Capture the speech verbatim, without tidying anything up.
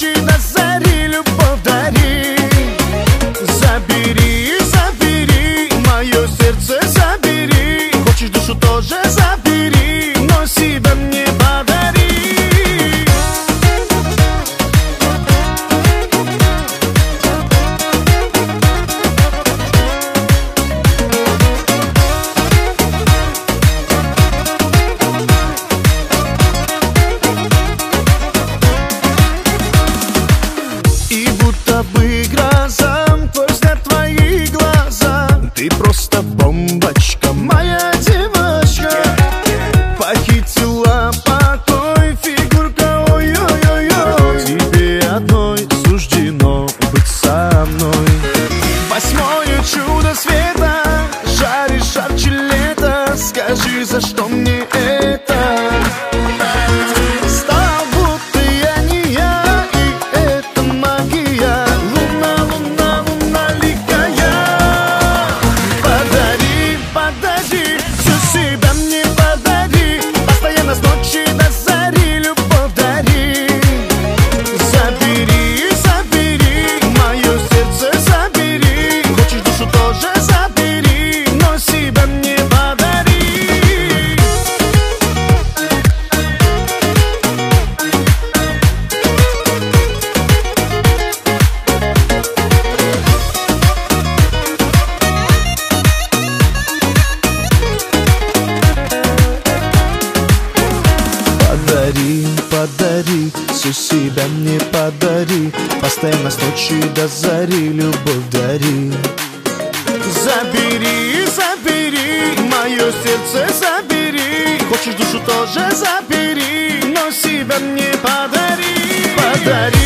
ночи до зари любовь дари. Забери, забери, мое сердце забери. Хочешь душу тоже забери, но себя мне подари. И будто бы гроза, твой взгляд, твои глаза. Ты просто бомбочка, моя девочка. Похитила покой, фигурка, ой-ой-ой-ой. Тебе одной суждено быть со мной. Восьмое чудо света, жаришь жарче лета. Скажи, за что мне это? Стал будто я не я, и это магия. Луна, луна, луна ликая. Подари, подари, всю себя мне подари. Постоянно с ночи до зари любовь дари. Забери, забери, мое сердце забери. Хочешь душу тоже забери, но себя мне подари. Подари, подари, всю себя мне подари. Постоянно с ночи до зари любовь дари. Забери, забери, мое сердце забери. Хочешь душу тоже забери, но себя мне подари. Подари.